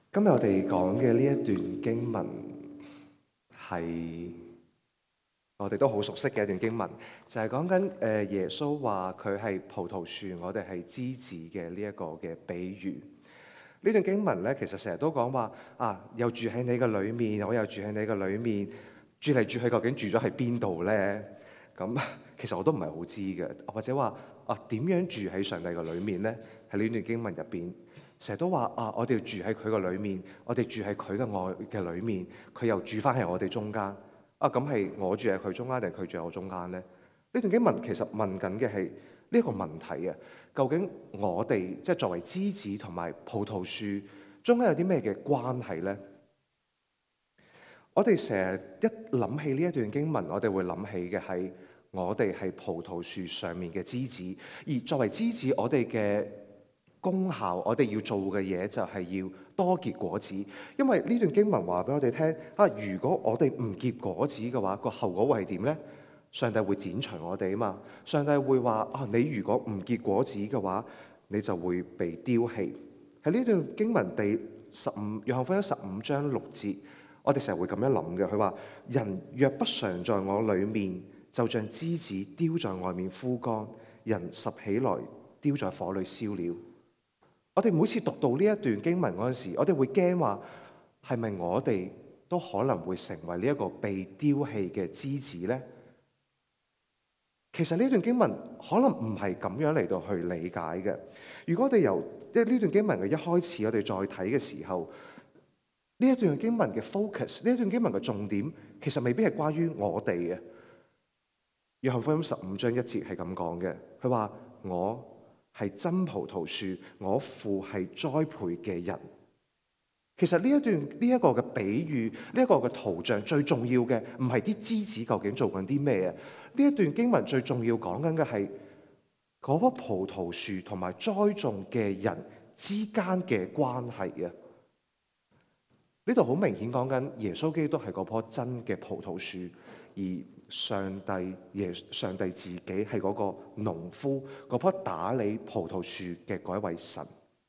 今日我哋講嘅呢一段經文係我哋都好熟悉嘅一段經文，就係講緊耶穌話佢係葡萄樹，我哋係枝子嘅呢一個嘅比喻。呢段經文咧，其實成日都講話又住喺你嘅裏面，我又住喺你嘅裏面，住嚟住去究竟住咗喺邊度咧？咁其實我都唔係好知嘅，或者話點樣住喺上帝嘅裏面咧？喺呢段經文入邊，成日都話我哋住喺佢嘅裏面，我哋住喺佢嘅愛嘅裏面，佢又住翻喺我哋中間。咁係我住喺佢中間定係佢住喺我中間咧？呢段經文其實問緊嘅係呢一個問題啊！究竟我哋即係作為枝子同埋葡萄樹中間有啲咩嘅關係咧？我哋成日一諗起呢一段經文，我哋會諗起嘅係我哋係葡萄樹上面嘅枝子，而作為枝子，我哋嘅功效，我哋要做嘅嘢就係要多結果子。因為呢段經文話俾我哋聽如果我哋唔結果子嘅話，個後果會係點咧？上帝會剪除我哋啊嘛！上帝會話你如果唔結果子嘅話，你就會被丟棄。喺呢段經文約翰福音15章6節，我哋成日會咁樣諗嘅。佢話：人若不常在我裏面，就像枝子丟在外面枯乾，人拾起來丟在火裏燒了。我哋每次讀到呢一段經文嗰陣時，我哋會驚話係咪我哋都可能會成為呢一個被丟棄嘅枝子呢？其實呢段經文可能唔係咁樣嚟到去理解嘅。如果我哋由呢段經文嘅一開始，我哋再睇嘅時候，呢一段經文嘅 focus， 呢一段經文嘅重點，其實未必係關於我哋嘅。約翰福音15章1節係咁講嘅，佢話：我係真葡萄樹，我父係栽培嘅人。其實呢一個嘅比喻，呢一個嘅圖像，最重要嘅唔係啲枝子究竟做緊啲咩啊？呢一段經文最重要講緊嘅係嗰棵葡萄樹同埋栽種嘅人之間嘅關係啊！呢度好明顯講緊耶穌基督係嗰棵真嘅葡萄樹，而上帝自己係嗰個農夫，嗰棵打理葡萄樹嘅嗰一位神。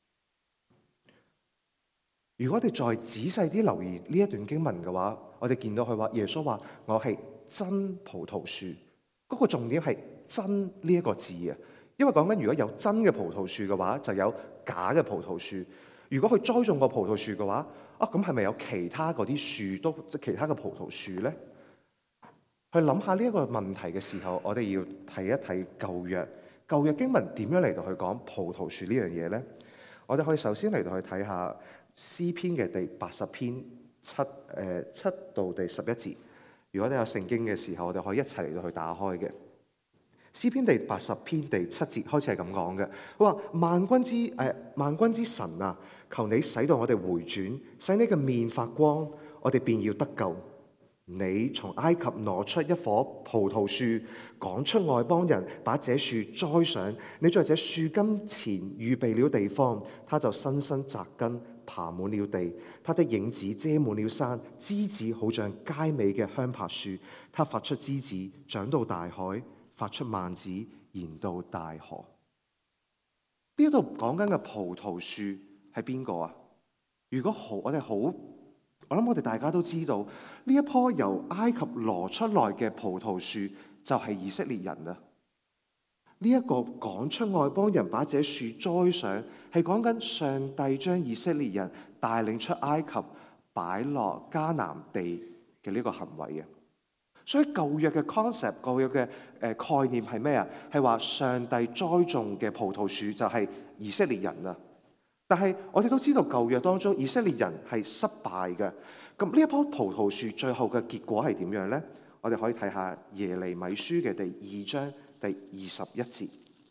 如果我哋再仔細啲留意呢一段經文嘅話，我哋見到佢話耶穌話我係真葡萄樹，嗰個重點係真呢一個字啊。因為講緊如果有真嘅葡萄樹嘅話，就有假嘅葡萄樹。如果佢栽種過葡萄樹嘅話，咁係咪有其他嗰啲樹都即其他嘅葡萄樹咧？去諗下呢一個問題嘅時候，我哋要睇一睇舊約經文點樣嚟到去講葡萄樹呢樣嘢咧？我哋可以首先嚟到去睇下詩篇嘅第80篇7到第11節。如果你有聖經嘅時候，我哋可以一齊嚟到去打開嘅。詩篇第80篇第7節開始係咁講嘅，佢話萬軍之神啊，求你使到我哋回轉，使你嘅面發光，我哋便要得救。你從埃及攞出一棵葡萄樹，趕出外邦人，把這樹栽上。你在這樹根前預備了地方，它就深深扎根，爬滿了地。它的影子遮滿了山，枝子好像佳美嘅香柏樹。它發出枝子，長到大海，發出蔓子，延到大河。呢度講緊嘅葡萄樹係邊個啊？如果我諗我哋大家都知道，呢一棵由埃及攞出來嘅葡萄樹就係以色列人啊！呢一個趕出外邦人把這樹栽上，係講緊上帝將以色列人帶領出埃及，擺落迦南地嘅呢個行為啊！所以舊約嘅 concept， 舊約嘅概念係咩啊？係話上帝栽種嘅葡萄樹就係以色列人啊！但係我哋都知道舊約當中以色列人係失敗嘅。咁呢一棵葡萄樹最後嘅結果係點樣呢？我哋可以睇下耶利米書嘅第2章第21節。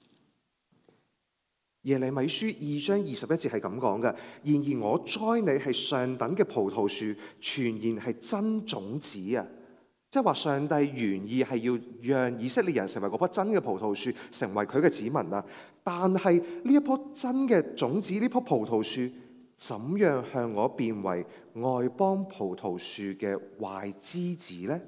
耶利米書2章21節係咁講嘅：然而我栽你係上等嘅葡萄樹，全然係真種子啊！即係話上帝原意係要讓以色列人成為嗰棵真嘅葡萄樹，成為佢嘅子民啊！但係呢一棵真嘅種子，呢棵葡萄樹，怎樣向我變為外邦葡萄樹嘅壞枝子呢？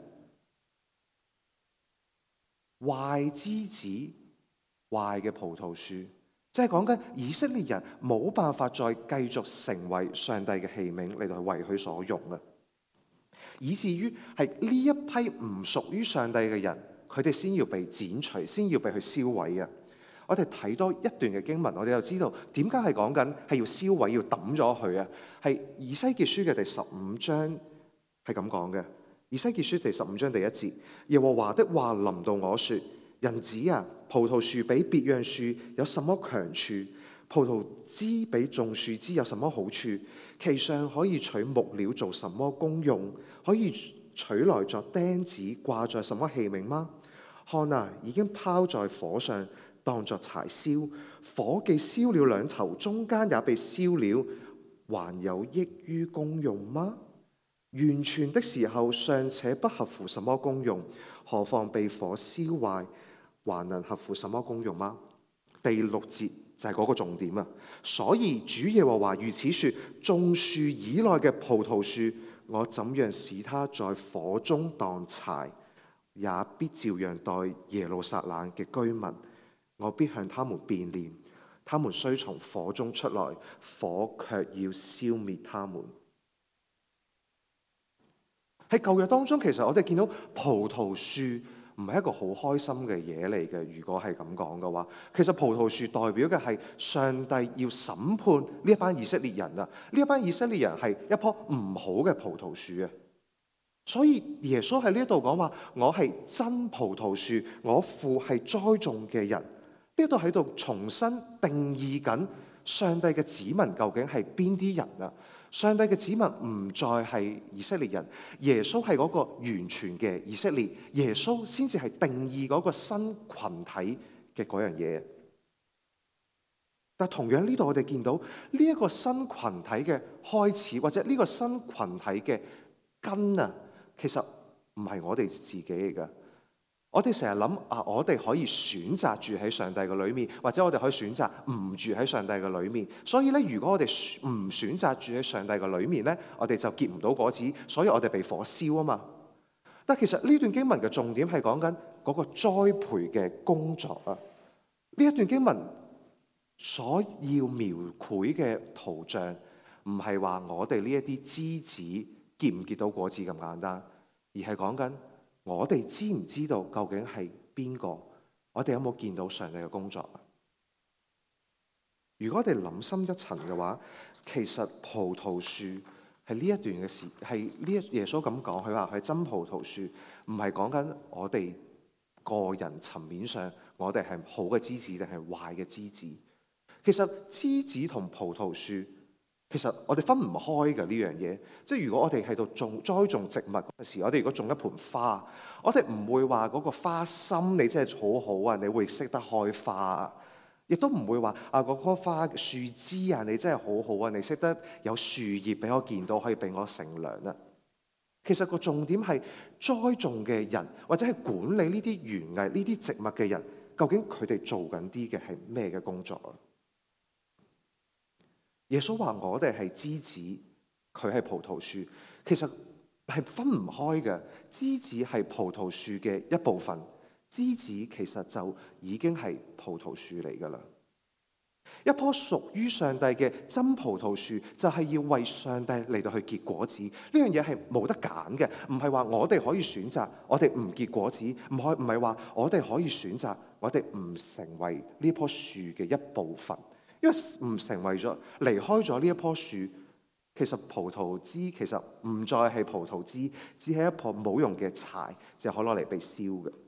壞枝子，壞嘅葡萄樹， 即係講緊以色列人冇辦法再繼續成為上帝嘅器皿嚟到去為佢所用啊，以至於係呢一批唔屬於上帝嘅人，佢哋先要被剪除，先要被佢燒毀啊！我哋睇多一段嘅經文，我哋就知道點解係講緊係要燒毀、要抌咗佢啊！係以西結書嘅第15章係咁講嘅。以西結書第15章第1節，耶和華的話臨到我說：人子啊，葡萄樹比別樣樹有什麼強處？葡萄枝比眾樹枝有什麼好處？其上可以取木料做什麼功用？可以取來作釘子掛在什麼器皿嗎？看啊，已經拋在火上，當作柴燒。火既燒了兩頭，中間也被燒了，還有益於功用嗎？完全的時候尚且不合乎什麼功用，何況被火燒壞，還能合乎什麼功用嗎？第6節就係嗰個重點啊！所以主耶和華如此說：種樹以內嘅葡萄樹，我怎樣使它在火中當柴，也必照樣待耶路撒冷嘅居民。我必向他們變臉，他們雖從火中出來，火卻要消滅他們。喺舊約當中，其實我哋見到葡萄樹唔係一個好開心嘅嘢嚟嘅。如果係咁講嘅話，其實葡萄樹代表嘅係上帝要審判呢一班以色列人啊！呢一班以色列人係一棵唔好嘅葡萄樹啊！所以耶穌喺呢度講話：我係真葡萄樹，我父係栽種嘅人。呢度喺度重新定義緊上帝嘅子民究竟係邊啲人啊？上帝嘅子民唔再係以色列人，耶穌係嗰個完全嘅以色列，耶穌先至係定義嗰個新群體嘅嗰樣嘢。但同樣呢度我哋見到呢一個新群體嘅開始，或者呢個新群體嘅根啊，其實唔係我哋自己嚟㗎。我哋成日諗啊，我哋可以選擇住喺上帝嘅裏面，或者我哋可以選擇唔住喺上帝嘅裏面。所以咧，如果我哋唔選擇住喺上帝嘅裏面咧，我哋就結唔到果子，所以我哋被火燒啊嘛。但其實呢段經文嘅重點係講緊嗰個栽培嘅工作啊。呢一段經文所要描繪嘅圖像，唔係話我哋呢一啲枝子結唔結到果子咁簡單，而係講緊我哋知唔知道究竟係邊個？我哋有冇見到上帝嘅工作啊？如果我哋諗深一層嘅話，其實葡萄樹係呢一段嘅事，係呢一耶穌咁講，佢話佢係真葡萄樹，唔係講緊我哋個人層面上，我哋係好嘅枝子定係壞嘅枝子。其實枝子同葡萄樹，其實我哋分唔開嘅呢樣嘢。即係如果我哋喺度栽種植物嗰時，我哋如果種一盆花，我哋唔會話嗰個花心你真係好好啊，你會識得開花啊。亦都唔會話啊嗰棵花樹枝啊，你真係好好啊，你識得有樹葉俾我見到，可以俾我乘涼啊。其實個重點係栽種嘅人，或者係管理呢啲園藝、呢啲植物嘅人，究竟佢哋做緊啲嘅係咩嘅工作啊？耶穌話我哋係枝子，佢係葡萄樹，其實係分唔開嘅。枝子係葡萄樹嘅一部分，枝子其實就已經係葡萄樹嚟㗎啦。一棵屬於上帝嘅真葡萄樹，就係要為上帝嚟到去結果子。呢樣嘢係冇得揀嘅，唔係話我哋可以選擇，我哋唔結果子，唔係話我哋可以選擇，我哋唔成為呢棵樹嘅一部分。因為唔成為咗離開咗呢一棵樹，其實葡萄枝其實唔再係葡萄枝，只係一棵冇用嘅柴，就可攞嚟被燒嘅。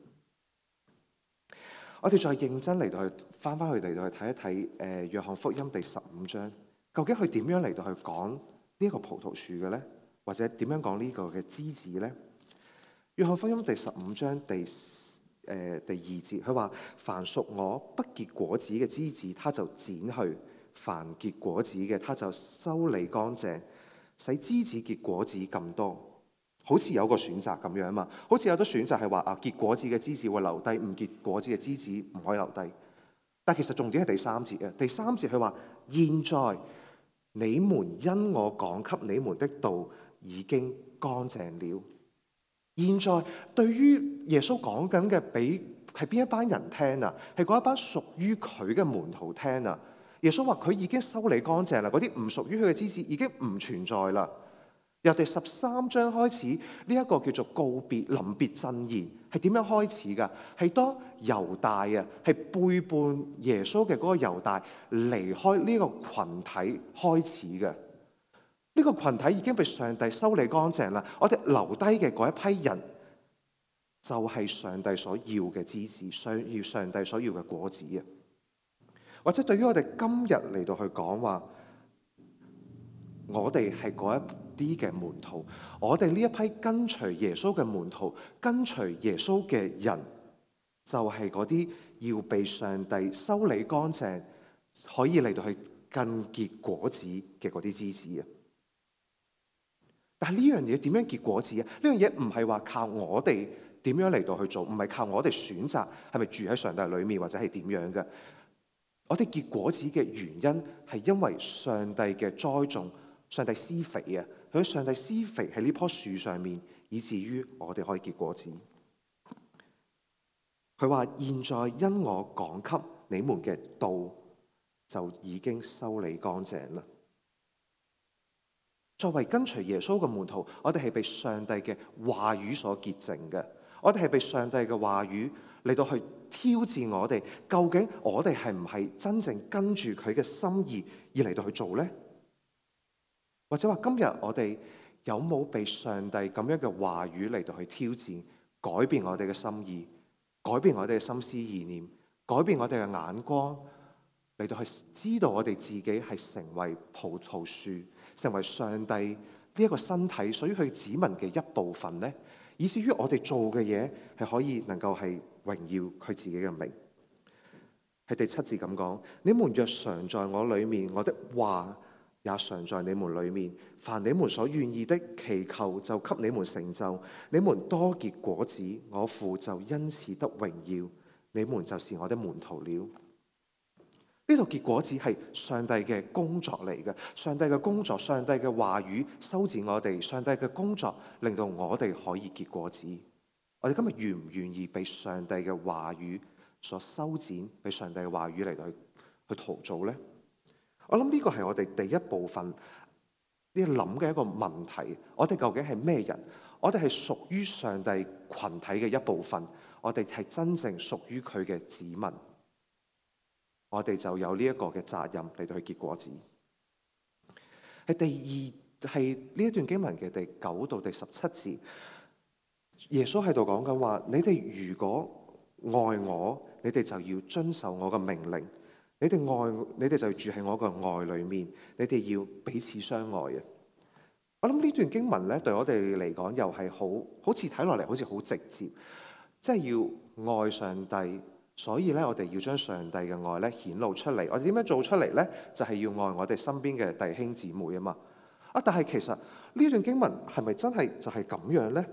我哋再認真嚟到去翻去嚟到去睇一睇約翰福音第15章，究竟佢點樣嚟到去講呢一個葡萄樹嘅咧？或者點樣講呢個嘅枝子咧？約翰福音第15章第2節，佢話：凡屬我不結果子嘅枝子，他就剪去；凡結果子嘅，他就修理乾淨，使枝子結果子更多。好似有個選擇咁樣嘛，好似有得選擇係話啊，結果子嘅枝子會留低，唔結果子嘅枝子唔可以留低。但其實重點係第3節嘅。第3節佢話：現在你們因我講給你們的道已經乾淨了。現在對於耶穌講緊嘅俾係邊一班人聽啊？係嗰一班屬於佢嘅門徒聽啊！耶穌話佢已經修理乾淨啦，嗰啲唔屬於佢嘅枝子已經唔存在啦。由第13章開始，呢一個叫做告別、臨別贈言係點樣開始㗎？係當猶大啊，係背叛耶穌嘅嗰個猶大離開呢個群體開始嘅。呢個群體已經被上帝修理乾淨啦。我哋留低嘅嗰一批人，就係上帝所要嘅枝子，上帝所要嘅果子啊！或者對於我哋今日嚟到去講話，我哋係嗰一啲嘅門徒，我哋呢一批跟隨耶穌嘅門徒，跟隨耶穌嘅人，就係嗰啲要被上帝修理乾淨，可以嚟到去更結果子嘅嗰啲枝子啊！但係呢樣嘢點樣結果子啊？呢樣嘢唔係話靠我哋點樣嚟到去做，唔係靠我哋選擇係咪住喺上帝裏面或者係點樣嘅。我哋結果子嘅原因係因為上帝嘅栽種，上帝施肥啊，佢上帝施肥喺呢棵樹上面，以至於我哋可以結果子。佢話現在因我講給你們嘅道就已經修理乾淨啦。作為跟隨耶穌嘅門徒，我哋係被上帝嘅話語所潔淨嘅。我哋係被上帝嘅話語嚟到去挑戰我哋，究竟我哋係唔係真正跟住佢嘅心意而嚟到去做呢？或者話今日我哋有冇被上帝咁樣嘅話語嚟到去挑戰，改變我哋嘅心意，改變我哋嘅心思意念，改變我哋嘅眼光，嚟到去知道我哋自己係成為葡萄樹，成為上帝呢一個身體屬於佢子民嘅一部分呢？以至於我哋做嘅嘢係可以能夠係榮耀佢自己嘅名。係第7節咁講：你們若常在我裏面，我的話也常在你們裏面。凡你們所願意的，祈求就給你們成就。你們多結果子，我父就因此得榮耀。你們就是我的門徒了。呢度結果子係上帝嘅工作嚟嘅，上帝嘅工作，上帝嘅話語修剪我哋，上帝嘅工作令到我哋可以結果子。我哋今日願唔願意被上帝嘅話語所修剪，被上帝嘅話語嚟去陶造呢？我諗呢個係我哋第一部分呢諗嘅一個問題。我哋究竟係咩人？我哋係屬於上帝群體嘅一部分，我哋係真正屬於佢嘅子民。我哋就有呢一個嘅責任嚟到去結果子。係呢一段經文嘅第9到第17節，耶穌喺度講緊話：你哋如果愛我，你哋就要遵守我嘅命令。你哋就住喺我嘅愛裏面，你哋要彼此相愛啊！我諗呢段經文咧，對我哋嚟講又係好似睇落嚟好似好直接，即係要愛上帝。所以咧，我哋要將上帝嘅愛咧顯露出嚟。我哋點樣做出嚟咧？就係要愛我哋身邊嘅弟兄姊妹啊嘛。但係其實呢段經文係咪真係就係咁樣咧？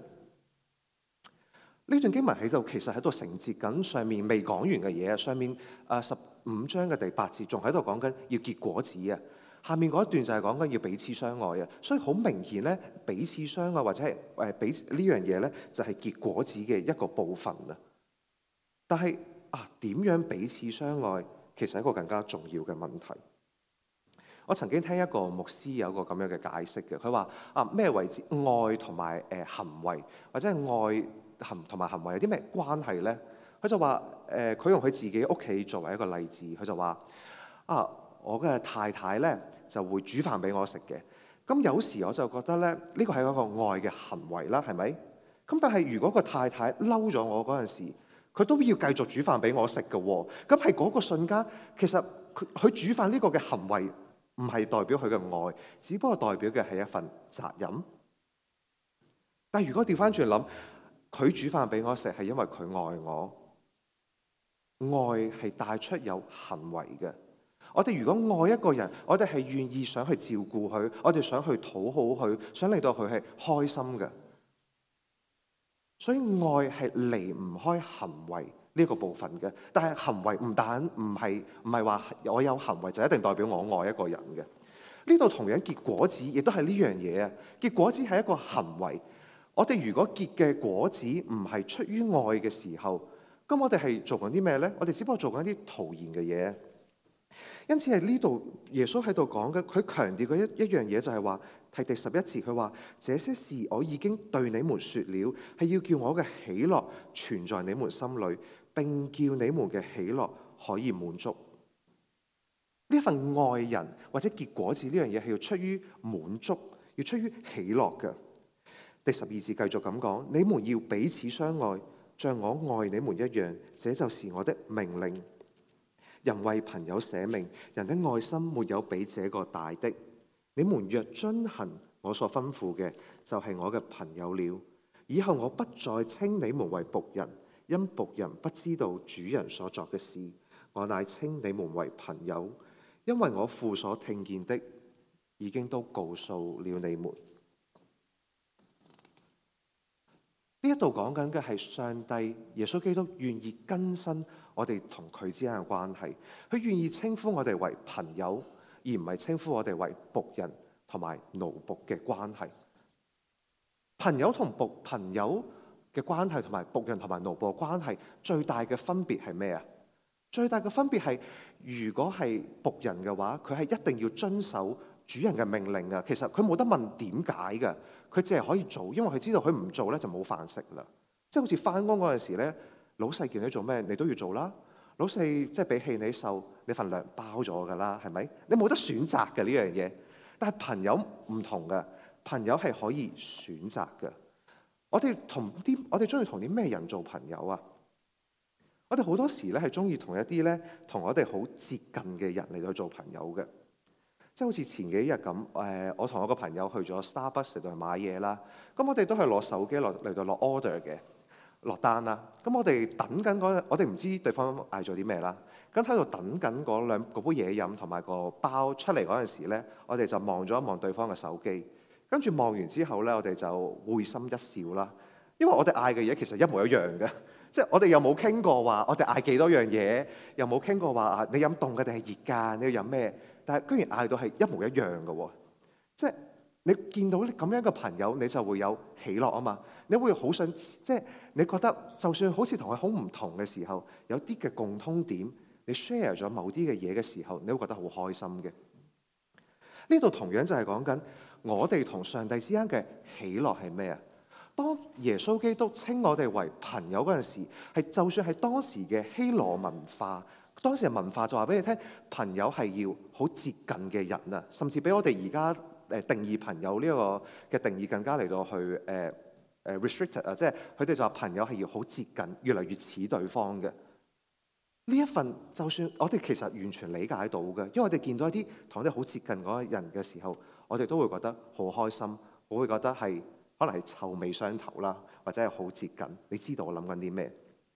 呢段經文喺度其實喺度承接緊上面未講完嘅嘢啊。上面15章嘅第8節仲喺度講緊要結果子啊。下面嗰一段就係講緊要彼此相愛啊。所以好明顯咧，彼此相愛或者係呢樣嘢咧，就係結果子嘅一個部分啊。但係點樣彼此相愛，其實係一個更加重要嘅問題。我曾經聽一個牧師有一個咁樣嘅解釋嘅，佢話咩為之愛同埋行為，或者係愛同埋行為有啲咩關係咧？佢就話佢用佢自己屋企作為一個例子，佢就話我嘅太太咧就會煮飯俾我食嘅。咁有時我就覺得咧呢個係一個愛嘅行為啦，係咪？咁但係如果個太太嬲咗我嗰陣時，佢都要繼續煮飯俾我食嘅喎，咁係嗰個瞬間，其實佢煮飯呢個嘅行為唔係代表佢嘅愛，只不過代表嘅係一份責任。但係如果調翻轉諗，佢煮飯俾我食係因為佢愛我，愛係帶出有行為嘅。我哋如果愛一個人，我哋係願意想去照顧佢，我哋想去討好佢，想令到佢係開心嘅。所以愛係離唔開行為呢個部分嘅，但係行為唔係話我有行為就一定代表我愛一個人嘅。呢度同樣結果子亦都係呢樣嘢啊！結果子係一個行為。我哋如果結嘅果子唔係出於愛嘅時候， 咁我哋係做緊啲咩咧？我哋只不過做緊一啲徒然嘅嘢。因此係呢度耶穌喺度講嘅，佢強調嘅一樣嘢就係話，係第11節佢話：這些事我已經對你們說了，係要叫我嘅喜樂存在你們心裏，並叫你們嘅喜樂可以滿足。呢一份愛人或者結果子呢樣嘢係要出於滿足，要出於喜樂嘅。第12節繼續咁講：你們要彼此相愛，像我愛你們一樣，這就是我的命令。人為朋友捨命，人的愛心沒有比這個大的。你們若遵行我所吩咐嘅，就係我嘅朋友了。以後我不再稱你們為僕人，因僕人不知道主人所作嘅事。我乃稱你們為朋友，因為我父所聽見的，已經都告訴了你們。呢一度講緊嘅係上帝耶穌基督願意更新我哋同佢之間嘅關係，佢願意稱呼我哋為朋友，而唔係稱呼我哋為僕人同埋奴僕嘅關係。朋友嘅關係同埋僕人同埋奴僕嘅關係最大嘅分別係咩啊？最大嘅分別係，如果係僕人嘅話，佢係一定要遵守主人嘅命令啊。其實佢冇得問點解嘅，佢淨係可以做，因為佢知道佢唔做咧就冇飯食啦。即係好似翻工嗰陣時咧，老細叫你做咩，你都要做啦。老細即係俾氣你受，你份糧包咗噶啦，係咪？你冇得選擇嘅呢樣嘢。但係朋友唔同嘅，朋友係可以選擇嘅。我哋中意同啲咩人做朋友啊？我哋好多時咧係中意同一啲咧同我哋好接近嘅人嚟到做朋友嘅。即係好似前幾日咁，我同我個朋友去咗 Starbucks 嚟到買嘢啦。咁我哋都係攞手機嚟到落 order 嘅，落單啦。咁我哋等緊我哋唔知對方嗌咗啲咩啦。咁喺度等緊嗰杯嘢飲同埋個包出嚟嗰陣時咧，我哋就望咗一望對方嘅手機。跟住望完之後咧，我哋就會心一笑啦。因為我哋嗌嘅嘢其實一模一樣嘅。即係我哋又冇傾過話，我哋嗌幾多樣嘢，又冇傾過話你飲凍嘅定係熱㗎，你要飲咩？但係居然嗌到係一模一樣嘅喎。即係你見到咁樣嘅朋友，你就會有喜樂啊嘛。你會好想，即係你覺得就算好似同佢好唔同嘅時候，有啲嘅共通點，你 share 咗某啲嘅嘢嘅時候，你會覺得好開心嘅。呢度同樣就係講緊我哋同上帝之間嘅喜樂係咩啊？當耶穌基督稱我哋為朋友嗰陣時，係就算係當時嘅希羅文化，當時嘅文化就話俾你聽，朋友係要好接近嘅人啊，甚至比我哋而家定義朋友呢個嘅定義更加嚟到去restricted 啊，即係佢哋就話朋友係要好接近，越嚟越似對方嘅。呢一份就算我哋其實完全理解到嘅，因為我哋見到一啲同我哋好接近嗰個人嘅時候，我哋都會覺得好開心，我會覺得係。可能係臭味相投啦，或者係好接近。你知道我諗緊啲咩？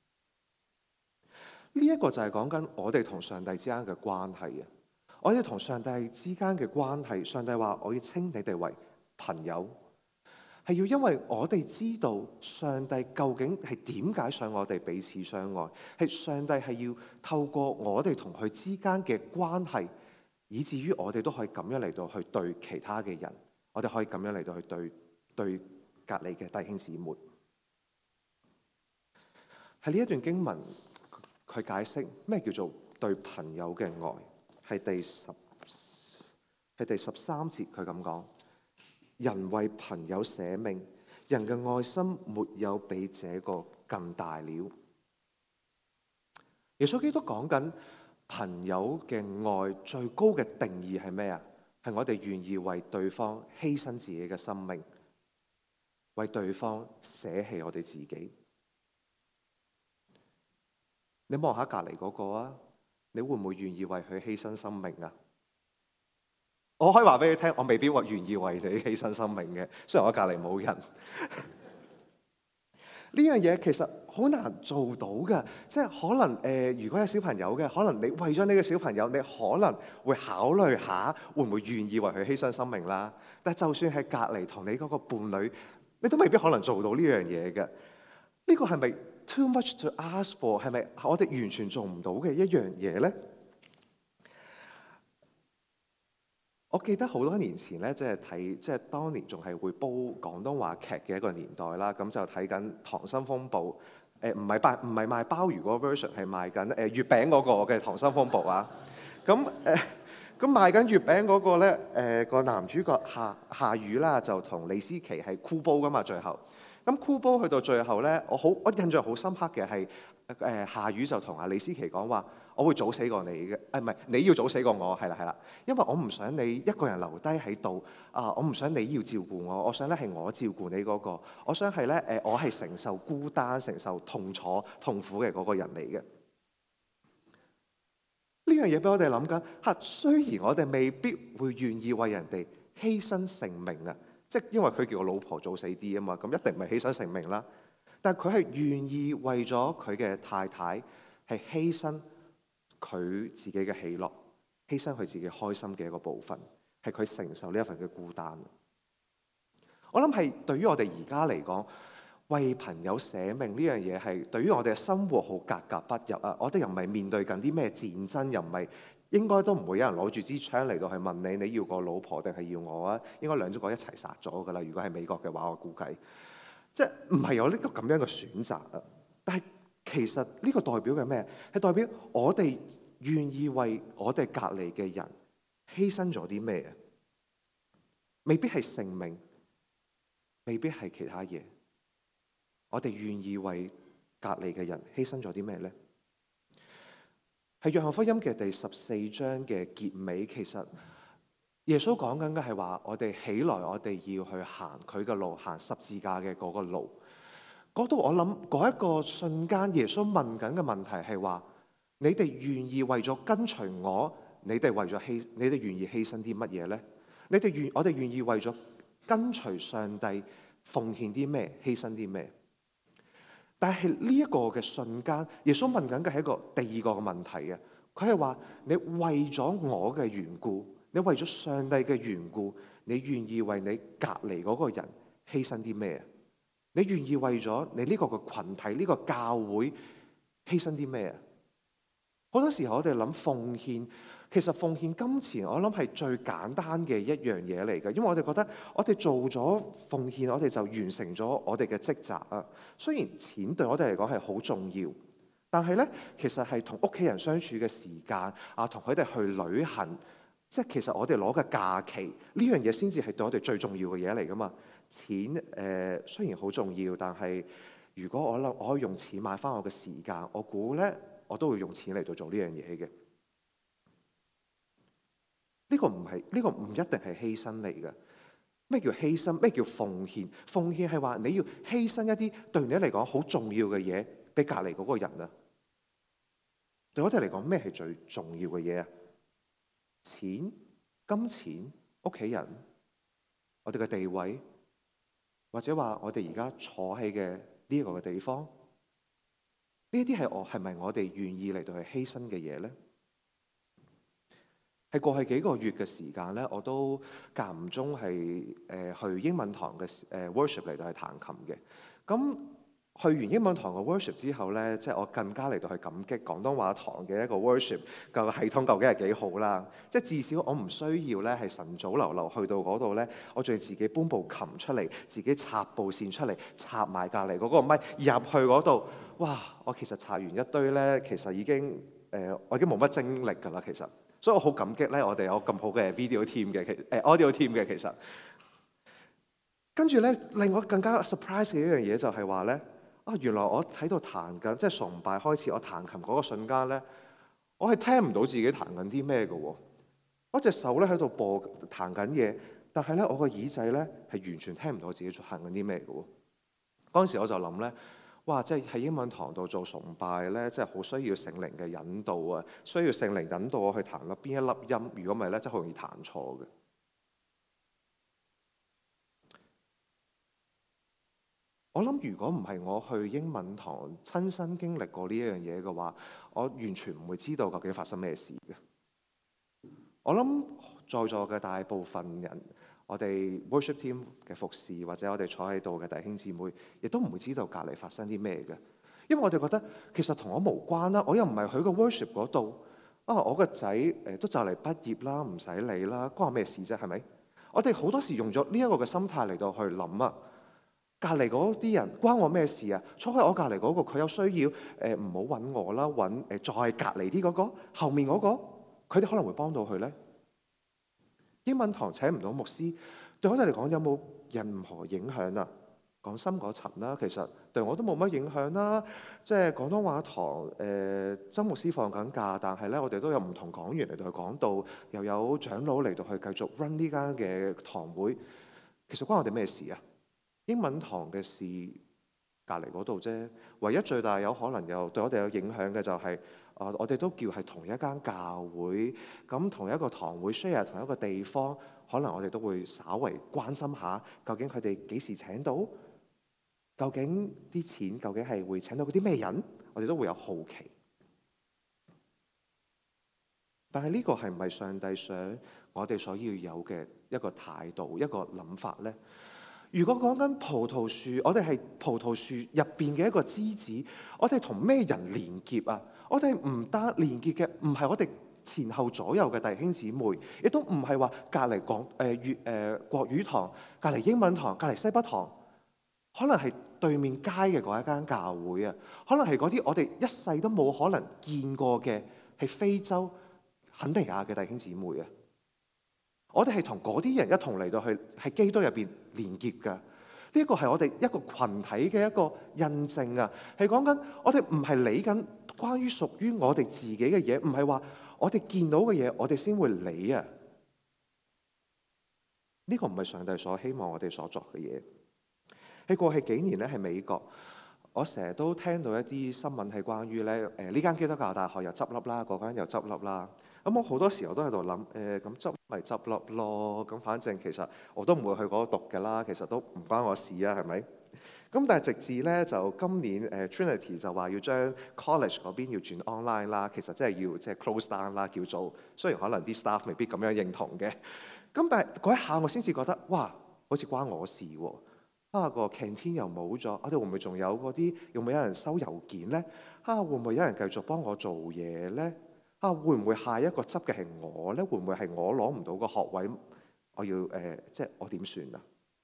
呢一個就係講緊我哋同上帝之間嘅關係啊！我哋同上帝之間嘅關係，上帝話我要稱你哋為朋友，係要因為我哋知道上帝究竟係點解想我哋彼此相愛，係上帝係要透過我哋同佢之間嘅關係，以至於我哋都可以咁樣嚟到去對其他嘅人，我哋可以咁樣嚟到去對隔離嘅弟兄姊妹。喺呢一段經文，佢解釋咩叫做對朋友嘅愛，係第13節佢咁講：人為朋友捨命，人嘅愛心沒有比這個更大了。耶穌基督講緊朋友嘅愛最高嘅定義係咩啊？係我哋願意為對方犧牲自己嘅生命，為對方捨棄我哋自己。你望下隔離嗰個啊，你會唔會願意為佢犧牲生命啊？我可以話俾你聽，我未必話願意為你犧牲生命嘅，雖然我隔離冇人。呢樣嘢其實好難做到㗎，即係可能如果有小朋友嘅，可能你為咗你嘅小朋友，你可能會考慮下會唔會願意為佢犧牲生命啦。但係就算係隔離同你嗰個伴侶，你都未必可能做到呢樣嘢嘅。呢個係咪 too much to ask for？ 係咪我哋完全做唔到嘅一樣嘢咧？我記得好多年前咧，即係當年仲係會煲廣東話劇嘅一個年代啦。咁就睇緊《溏心風暴》， 唔係賣鮑魚嗰個 version， 係賣緊月餅嗰個嘅溏心風暴啊。咁賣緊月餅嗰個咧，個男主角夏雨啦，就同李司棋係箍煲噶嘛，最後。咁箍煲去到最後咧，我印象好深刻嘅係夏雨就同阿李司棋講話，我會早死過你嘅，唔係你要早死過我，係啦，因為我唔想你一個人留低喺度我唔想你要照顧我，我想咧係我照顧你嗰個，我想係咧我係承受孤單、承受痛楚、痛苦嘅嗰個人嚟嘅。呢樣嘢俾我哋諗緊嚇，雖然我哋未必會願意為人哋犧牲性命啊，即係因為佢叫我老婆早死啲啊嘛，咁一定唔係犧牲性命啦。但係佢係願意為咗佢嘅太太係犧牲佢自己嘅喜樂，犧牲佢自己開心嘅一個部分，係佢承受呢一份嘅孤單。我諗係對於我哋而家嚟講，為朋友捨命呢樣嘢係對於我哋嘅生活好格格不入啊！我哋又唔係面對緊啲咩戰爭，又唔係應該都唔會有人攞住支槍嚟到去問你要個老婆定係要我啊？應該兩個一齊殺咗㗎啦！如果係美國嘅話，我估計即係唔係有呢個咁樣嘅選擇啊？但係其實呢個代表嘅咩？係代表我哋願意為我哋隔離嘅人犧牲咗啲咩啊？未必係性命，未必係其他嘢。我哋願意為隔離嘅人犧牲咗啲咩呢？係約翰福音嘅第14章嘅結尾，其實耶穌講緊嘅係話，我哋起來，我哋要去行佢嘅路，行十字架嘅嗰個路。嗰度我諗嗰一個瞬間，耶穌問緊嘅問題係話：你哋願意為咗跟隨我，你哋願意犧牲啲乜嘢呢？我哋願意為咗跟隨上帝奉獻啲咩，犧牲啲咩？但係呢一個嘅瞬間，耶穌問緊嘅係一個第二個嘅問題嘅。佢係話：你為咗我嘅緣故，你為咗上帝嘅緣故，你願意為你隔離嗰個人犧牲啲咩？你願意為咗你呢個嘅群體、呢個教會犧牲啲咩？好多時候我哋諗奉獻，其實奉獻金錢，我諗係最簡單嘅一樣嘢嚟嘅，因為我哋覺得我哋做咗奉獻，我哋就完成咗我哋嘅職責啊。雖然錢對我哋嚟講係好重要，但係咧，其實係同屋企人相處嘅時間啊，同佢哋去旅行，即係其實我哋攞嘅假期呢樣嘢先至係對我哋最重要嘅嘢嚟噶嘛。錢雖然好重要，但係如果我可以用錢買翻我嘅時間，我估咧我都會用錢嚟到做呢樣嘢嘅。呢個唔一定係犧牲嚟嘅。咩叫犧牲？咩叫奉獻？奉獻係話你要犧牲一啲對你嚟講好重要嘅嘢，俾隔離嗰個人啊。對我哋嚟講，咩係最重要嘅嘢啊？錢、金錢、屋企人、我哋嘅地位，或者話我哋而家坐喺嘅呢一個嘅地方，呢一啲係咪我哋願意嚟到去犧牲嘅嘢咧？喺過去幾個月嘅時間咧，我都間唔中係去英文堂嘅worship 嚟到去彈琴嘅。咁去完英文堂嘅 worship 之後咧，即係我更加嚟到去感激廣東話堂嘅一個 worship 個系統究竟係幾好啦。即係至少我唔需要咧係晨早流流去到嗰度咧，我仲要自己搬部琴出嚟，自己插部線出嚟，插埋隔離嗰個咪入去嗰度。哇！我其實插完一堆咧，其實已經我已經冇乜精力㗎啦，其實。所以我好感激咧，我哋有咁好嘅 video team 嘅audio team 嘅其實。跟住咧，令我更加 surprise 嘅一樣嘢就係話咧，原來我喺度彈緊，即係崇拜開始我彈琴嗰個瞬間咧，我係聽唔到自己彈緊啲咩嘅喎。我隻手咧喺度彈緊嘢，但係咧我個耳仔咧係完全聽唔到我自己彈緊啲咩嘅喎。嗰陣時我就諗咧。哇！即係喺英文堂度做崇拜咧，即係好需要聖靈嘅引導啊！需要聖靈引導我去彈邊一粒音，如果唔係咧，真係好容易彈錯嘅。我諗如果唔係我去英文堂親身經歷過呢一樣嘢嘅話，我完全唔會知道究竟發生咩事嘅。我諗在座嘅大部分人，我哋 worship team 嘅服侍，或者我哋坐喺度嘅弟兄姊妹，亦都唔會知道隔離發生啲咩嘅，因為我哋覺得其實同我無關啦，我又唔係去個 worship 嗰度我個仔都就嚟畢業啦，唔使理啦，關我咩事啫？係咪？我哋好多時用咗呢一個嘅心態嚟到去諗啊， 隔離嗰啲人關我咩事啊？坐喺我隔離嗰個佢有需要，唔好揾我啦，揾再隔離啲嗰個後面嗰個，佢哋可能會幫到佢咧。英文堂請唔到牧師，對我哋嚟講有冇任何影響啊？講深嗰層啦，其實對我都冇乜影響啦。即係廣東話堂，曾牧師放緊假，但係咧我哋都有唔同講員嚟到去講道，又有長老嚟到去繼續 run 呢間嘅堂會。其實關我哋咩事啊？英文堂嘅事隔離嗰度啫。唯一最大有可能有對我哋有影響嘅就係，我哋都叫係同一間教會，咁同一個堂會 share 同一個地方，可能我哋都會稍為關心下，究竟佢哋幾時請到？究竟啲錢究竟係會請到嗰啲咩人？我哋都會有好奇。但係呢個係唔係上帝想我哋所要有嘅一個態度、一個諗法呢？如果講緊葡萄樹，我哋係葡萄樹入邊嘅一個枝子，我哋同咩人連結啊？我哋唔單連結嘅唔係我哋前後左右嘅弟兄姊妹，亦都唔係話隔離國語堂、隔離英文堂、隔離西北堂。可能係對面街嘅嗰一間教會啊，可能係嗰啲我哋一世都冇可能見過嘅，係非洲肯尼亞嘅弟兄姊妹啊。我哋係同嗰啲人一同嚟到去喺基督入邊連結㗎。呢一個係我哋一個群體嘅一個印證啊，係講緊我哋唔係理緊關於屬於我哋自己嘅嘢，唔係話我哋見到嘅嘢我哋先會理啊。呢個唔係上帝所希望我哋所作嘅嘢。喺過去幾年咧，喺美國，我成日都聽到一啲新聞係關於咧，呢間基督教大學又執笠啦，嗰間又執笠啦。咁我好多時候都喺度諗，咁執咪執笠咯，咁反正其實我都唔會去嗰度讀㗎啦，其實都唔關我事啊，係咪？咁但係直至咧就今年Trinity 就話要將 college 嗰邊要轉 online 啦，其實真係要即係 close down 啦，叫做雖然可能啲 staff 未必咁樣認同嘅。咁但係嗰一下我先至覺得，哇，好似關我事喎。個 canteen 又冇咗，我哋會唔會仲有嗰啲？有冇有人收郵件咧？會唔會有人繼續幫我做嘢咧？會唔會下一個執嘅係我咧？會唔會係我攞唔到個學位？我要即係我點算啊？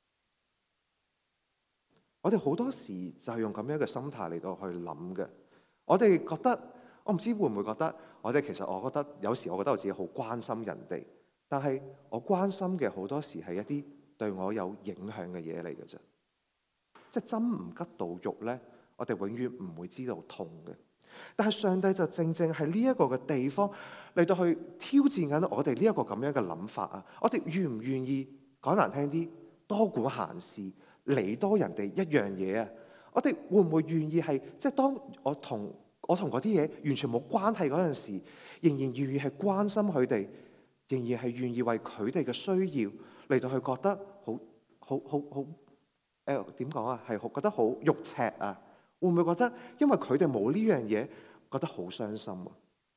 我哋好多時就係用咁樣嘅心態嚟到去諗嘅。我哋覺得，我唔知會唔會覺得，我覺得有時我覺得我自己好關心人哋，但係我關心嘅好多時係一啲對我有影響嘅嘢嚟嘅啫。即係針唔吉到肉咧，我哋永遠唔會知道痛嘅。但係上帝就正正係呢一個嘅地方嚟到去挑戰緊我哋呢一個咁樣嘅諗法啊！我哋願唔願意講難聽啲，多管閒事，理多人哋一樣嘢啊？我哋會唔會願意係即係當我同嗰啲嘢完全冇關係嗰陣時，仍然願意係關心佢哋，仍然係願意為佢哋嘅需要嚟到去覺得好點講啊？係覺得好肉赤啊？會唔會覺得因為佢哋冇呢樣嘢，覺得好傷心啊？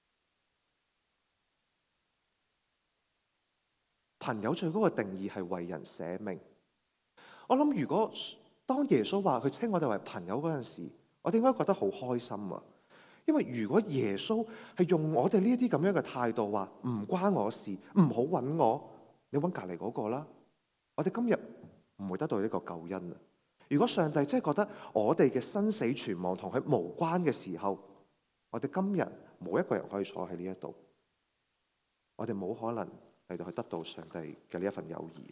朋友最高嘅定義係為人捨命。我諗如果當耶穌話佢稱我哋為朋友嗰陣時，我哋應該覺得好開心啊！因為如果耶穌係用我哋呢一啲咁樣嘅態度話唔關我事，唔好揾我，你揾隔離嗰個啦，我哋今日唔會得到呢個救恩啊！如果上帝真係覺得我哋嘅生死存亡同佢無關嘅時候，我哋今日冇一個人可以坐喺呢一度，我哋冇可能嚟到去得到上帝嘅呢一份友誼。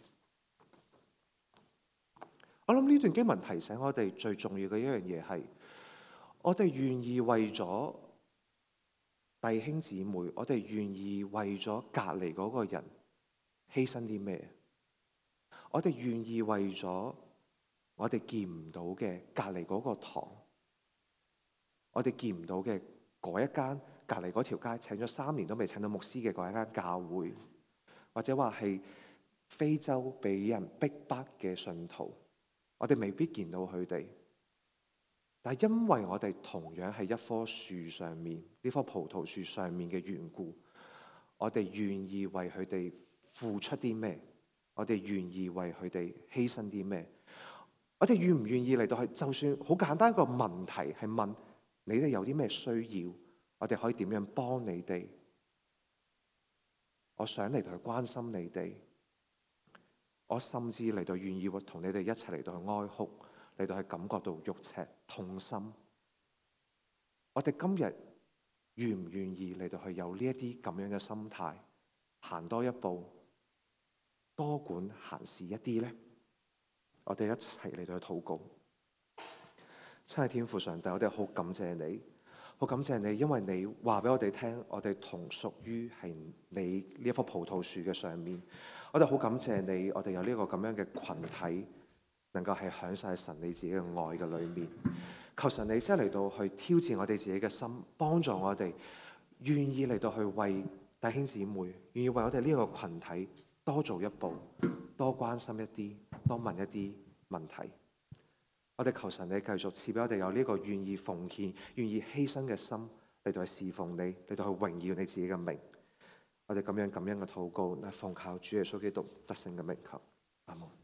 我諗呢段經文提醒我哋最重要嘅一樣嘢係，我哋願意為咗弟兄姊妹，我哋願意為咗隔離嗰個人犧牲啲咩？我哋願意為咗我哋見唔到嘅隔離嗰個堂，我哋見唔到嘅嗰一間隔離嗰條街請咗3年都未請到牧師嘅嗰一間教會，或者話係非洲俾人逼迫嘅信徒，我哋未必見到佢哋，但係因為我哋同樣係一棵樹上面，呢棵葡萄樹上面嘅緣故，我哋願意為佢哋付出啲咩？我哋願意為佢哋犧牲啲咩？我哋願唔願意嚟到去？就算好簡單一個問題係問你哋有啲咩需要，我哋可以點樣幫你哋？我想嚟到去關心你哋，我甚至嚟到願意同你哋一齊嚟到去哀哭， 嚟到去感覺到肉赤痛心。我哋今日願唔願意嚟到去有呢一啲咁樣嘅心態，行多一步，多管閒事一啲呢？我哋一齊嚟到去禱告。親愛的天父上帝，我哋好感謝你，好感謝你，因為你話俾我哋聽，我哋同屬於係你呢一棵葡萄樹嘅上面。我哋好感謝你，我哋有呢個咁樣嘅群體，能夠係享受神你自己嘅愛嘅裏面。求神你真係嚟到去挑戰我哋自己嘅心，幫助我哋願意嚟到去為弟兄姊妹，願意為我哋呢個群體多做一步，多關心一啲，多問一啲問題。我哋求神你繼續賜俾我哋有呢個願意奉獻、願意犧牲嘅心嚟到去侍奉你，嚟到去榮耀你自己嘅名。我哋咁樣嘅禱告，乃奉靠主耶穌基督得勝嘅名求，阿門。